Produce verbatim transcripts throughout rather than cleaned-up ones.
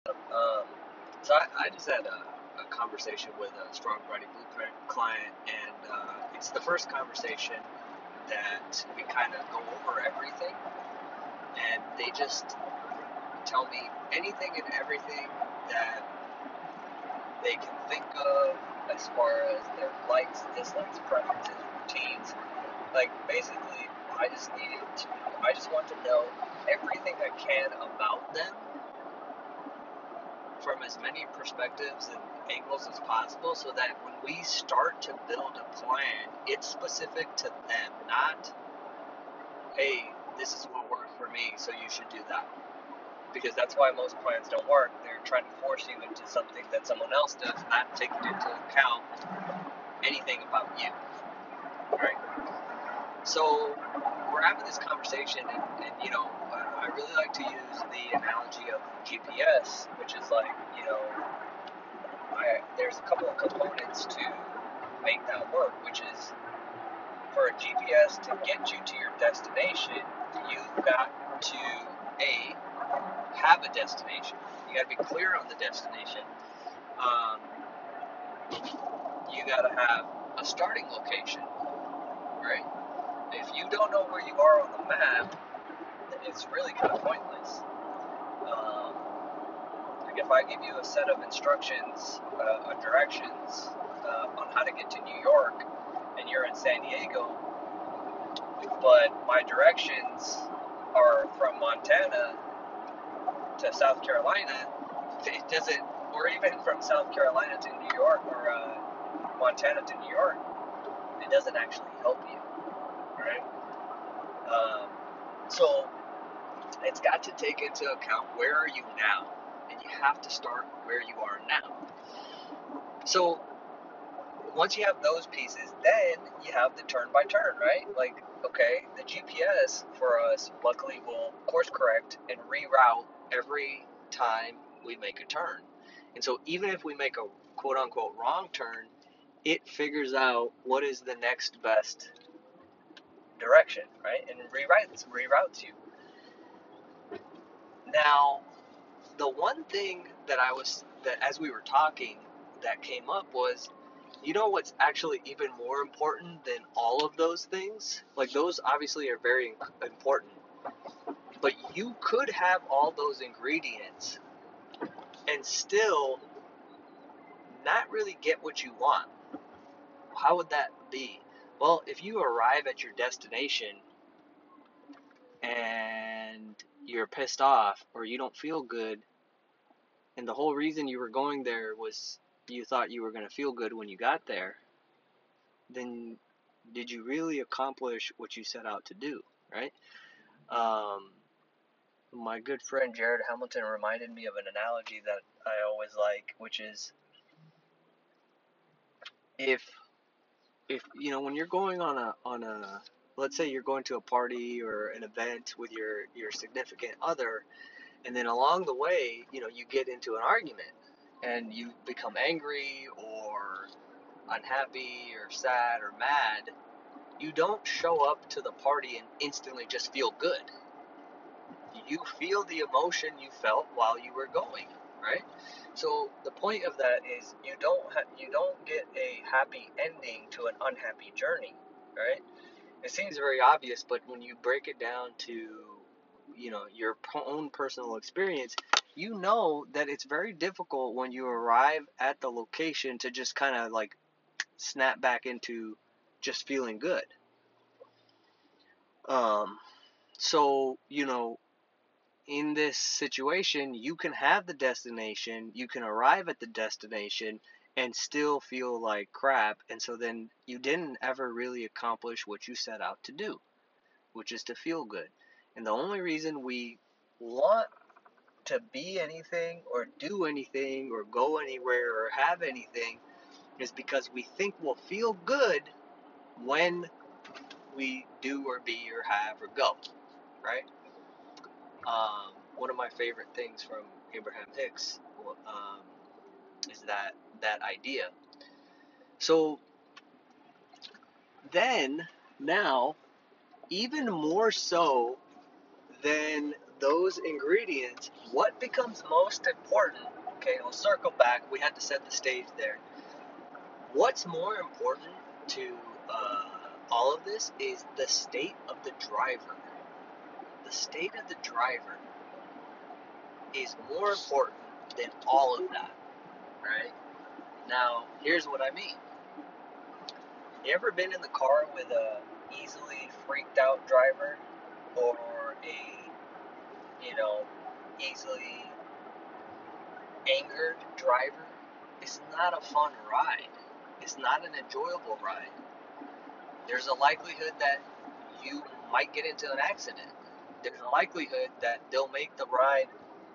Um, so I, I just had a, a conversation with a Strong Writing Blueprint client, and uh, it's the first conversation that we kind of go over everything, and they just tell me anything and everything that they can think of as far as their likes, dislikes, preferences, routines. Like basically, I just needed to, I just want to know everything I can about them from as many perspectives and angles as possible so that when we start to build a plan, it's specific to them, not, hey, this is what worked for me, so you should do that. Because that's why most plans don't work. They're trying to force you into something that someone else does, not taking into account anything about you, right? So we're having this conversation, and, and you know, I really like to use the analogy of G P S, which is like, you know, I, there's a couple of components to make that work, which is for a G P S to get you to your destination, you've got to A, have a destination. You got to be clear on the destination. Um, you got to have a starting location, right? If you don't know where you are on the map, it's really kind of pointless. Um, like if I give you a set of instructions, uh, directions uh, on how to get to New York, and you're in San Diego, but my directions are from Montana to South Carolina, it doesn't, or even from South Carolina to New York, or uh, Montana to New York, it doesn't actually help you, right? Um, so it's got to take into account where are you now, and you have to start where you are now. So once you have those pieces, then you have the turn by turn, right? Like, okay, the G P S for us, luckily, will course correct and reroute every time we make a turn. And so even if we make a quote unquote wrong turn, it figures out what is the next best direction, right? And rewrites, reroutes you. Now, the one thing that I was, that as we were talking, that came up was, you know what's actually even more important than all of those things? Like, those obviously are very important, but you could have all those ingredients and still not really get what you want. How would that be? Well, if you arrive at your destination and you're pissed off or you don't feel good, and the whole reason you were going there was you thought you were going to feel good when you got there, then did you really accomplish what you set out to do, right? Um, my good friend Jared Hamilton reminded me of an analogy that I always like, which is if if you know when you're going on a on a let's say you're going to a party or an event with your your significant other, and then along the way, you know, you get into an argument and you become angry or unhappy or sad or mad, you don't show up to the party and instantly just feel good. You feel the emotion you felt while you were going, right? So the point of that is you don't ha- you don't get a happy ending to an unhappy journey, right? It seems very obvious, but when you break it down to, you know, your own personal experience, you know that it's very difficult when you arrive at the location to just kind of like snap back into just feeling good. Um, so, you know, in this situation, you can have the destination, you can arrive at the destination and still feel like crap. And so then you didn't ever really accomplish what you set out to do, which is to feel good. And the only reason we want to be anything or do anything or go anywhere or have anything is because we think we'll feel good when we do or be or have or go, right? Um, one of my favorite things from Abraham Hicks um, is that that idea. So then, now, even more so than those ingredients, what becomes most important? Okay, we'll circle back. We had to set the stage there. What's more important to uh, all of this is the state of the driver. The state of the driver is more important than all of that, right? Now, here's what I mean. You ever been in the car with a easily freaked out driver, or a, you know, easily angered driver? It's not a fun ride. It's not an enjoyable ride. There's a likelihood that you might get into an accident. There's a likelihood that they'll make the ride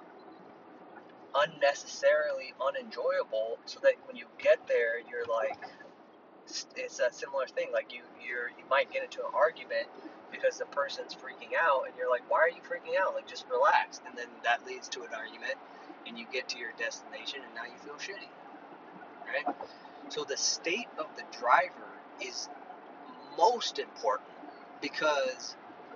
unnecessarily unenjoyable, so that when you get there, you're like, it's a similar thing. Like you, you're, you might get into an argument because the person's freaking out, and you're like, why are you freaking out? Like, just relax. And then that leads to an argument, and you get to your destination, and now you feel shitty, right? So the state of the driver is most important, because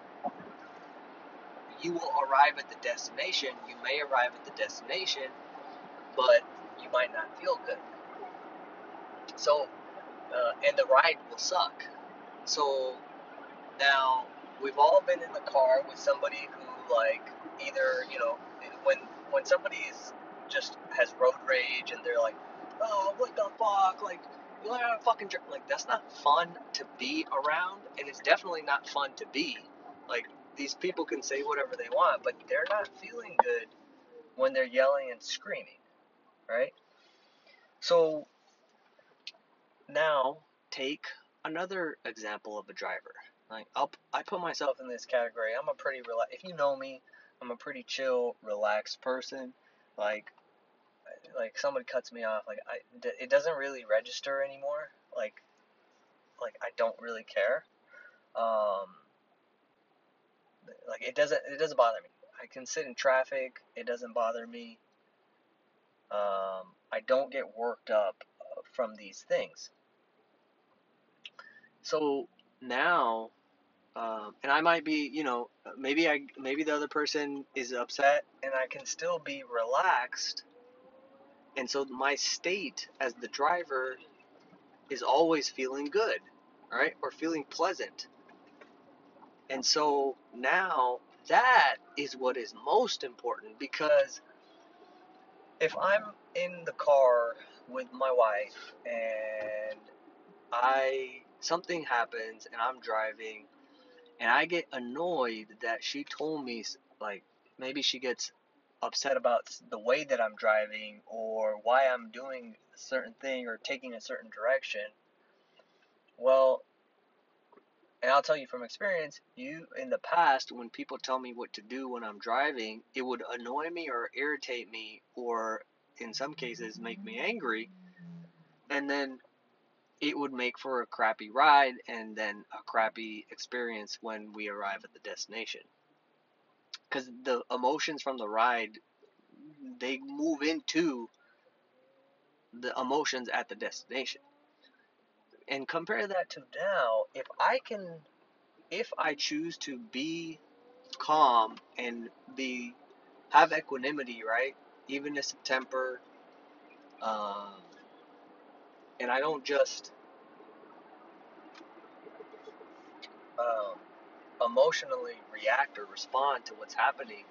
you will arrive at the destination. You may arrive at the destination, but you might not feel good. So, uh, and the ride will suck. So now, we've all been in the car with somebody who, like, either, you know, when when somebody is just has road rage and they're like, oh, what the fuck, like, you learn how to fucking drive. Like, that's not fun to be around, and it's definitely not fun to be. Like, these people can say whatever they want, but they're not feeling good when they're yelling and screaming, right? So now take another example of a driver. Like, I'll, I put myself in this category. I'm a pretty relax. If you know me, I'm a pretty chill, relaxed person. Like, like somebody cuts me off, like I, it doesn't really register anymore. Like, like I don't really care. Um, like it doesn't, it doesn't bother me. I can sit in traffic. It doesn't bother me. Um, I don't get worked up from these things. So now, um, and I might be, you know, maybe I, maybe the other person is upset, and I can still be relaxed. And so my state as the driver is always feeling good, right? Or feeling pleasant. And so now that is what is most important, because if I'm in the car with my wife and I something happens and I'm driving and I get annoyed that she told me, like, maybe she gets upset about the way that I'm driving or why I'm doing a certain thing or taking a certain direction. Well, and I'll tell you from experience, you in the past, when people tell me what to do when I'm driving, it would annoy me or irritate me, or in some cases make me angry, and then it would make for a crappy ride and then a crappy experience when we arrive at the destination. Because the emotions from the ride, they move into the emotions at the destination. And compare that to now, if I can, if I choose to be calm and be, have equanimity, right? Evenness of temper, um, and I don't just um, emotionally react or respond to what's happening,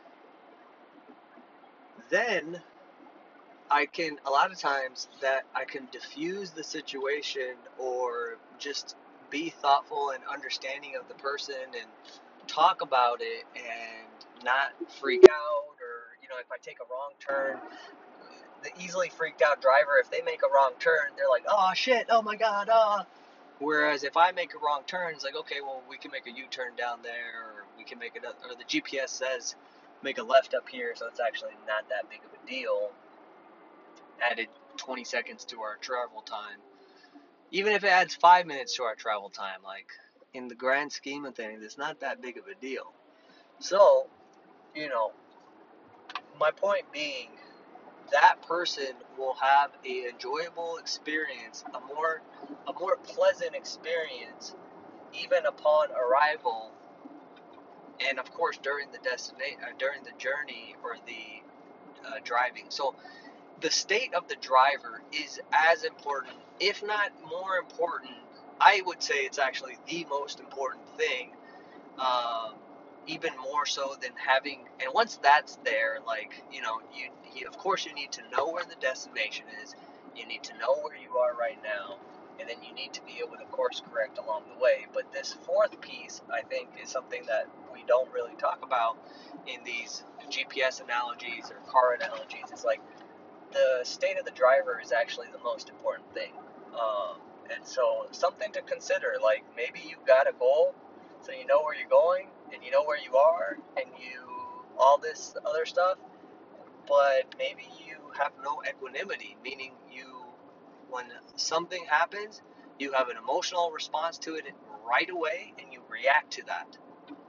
then I can, a lot of times, that I can diffuse the situation or just be thoughtful and understanding of the person and talk about it and not freak out. Or, you know, if I take a wrong turn, the easily freaked out driver, if they make a wrong turn, they're like, oh shit, oh my god, ah. Whereas if I make a wrong turn, it's like, okay, well, we can make a U-turn down there, or we can make it, or the G P S says make a left up here, so it's actually not that big of a deal. Added twenty seconds to our travel time. Even if it adds five minutes to our travel time, like, in the grand scheme of things, it's not that big of a deal. So, you know, my point being, that person will have a enjoyable experience, a more a more pleasant experience, even upon arrival, and of course during the destination, uh, during the journey or the uh, driving. So the state of the driver is as important, if not more important. I would say it's actually the most important thing, um, even more so than having. And once that's there, like you know, you, you of course you need to know where the destination is. You need to know where you are right now, and then you need to be able to course correct along the way. But this fourth piece, I think, is something that we don't really talk about in these G P S analogies or car analogies. It's like the state of the driver is actually the most important thing. Um, and so something to consider, like maybe you got a goal, so you know where you're going and you know where you are and you all this other stuff, but maybe you have no equanimity, meaning you, when something happens, you have an emotional response to it right away and you react to that.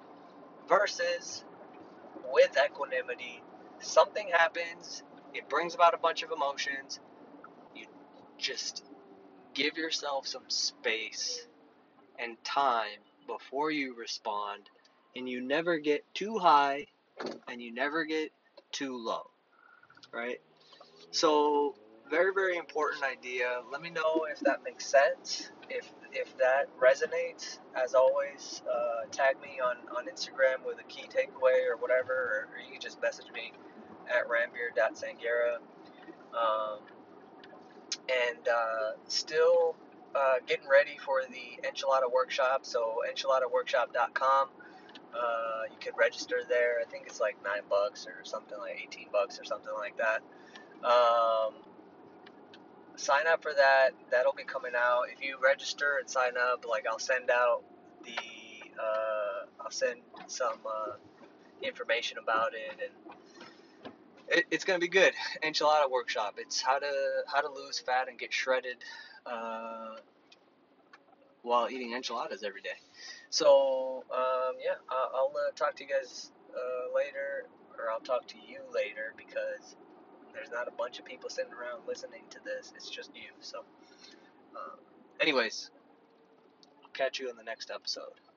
Versus with equanimity, something happens, it brings about a bunch of emotions. You just give yourself some space and time before you respond, and you never get too high and you never get too low, right? So, very, very important idea. Let me know if that makes sense, if if that resonates. As always, uh, tag me on, on Instagram with a key takeaway or whatever, or, or you can just message me at ranbir dot sangera. Um, and uh, still uh, getting ready for the enchilada workshop. So enchilada workshop dot com. Uh, you can register there. I think it's like nine bucks or something, like eighteen bucks or something like that. Um, sign up for that. That'll be coming out. If you register and sign up, like I'll send out the uh, I'll send some uh, information about it, and it, it's gonna be good. Enchilada workshop. It's how to how to lose fat and get shredded. Uh, while eating enchiladas every day. So, um, yeah, I'll, I'll uh, talk to you guys uh, later, or I'll talk to you later, because there's not a bunch of people sitting around listening to this. It's just you. So, uh, anyways, I'll catch you in the next episode.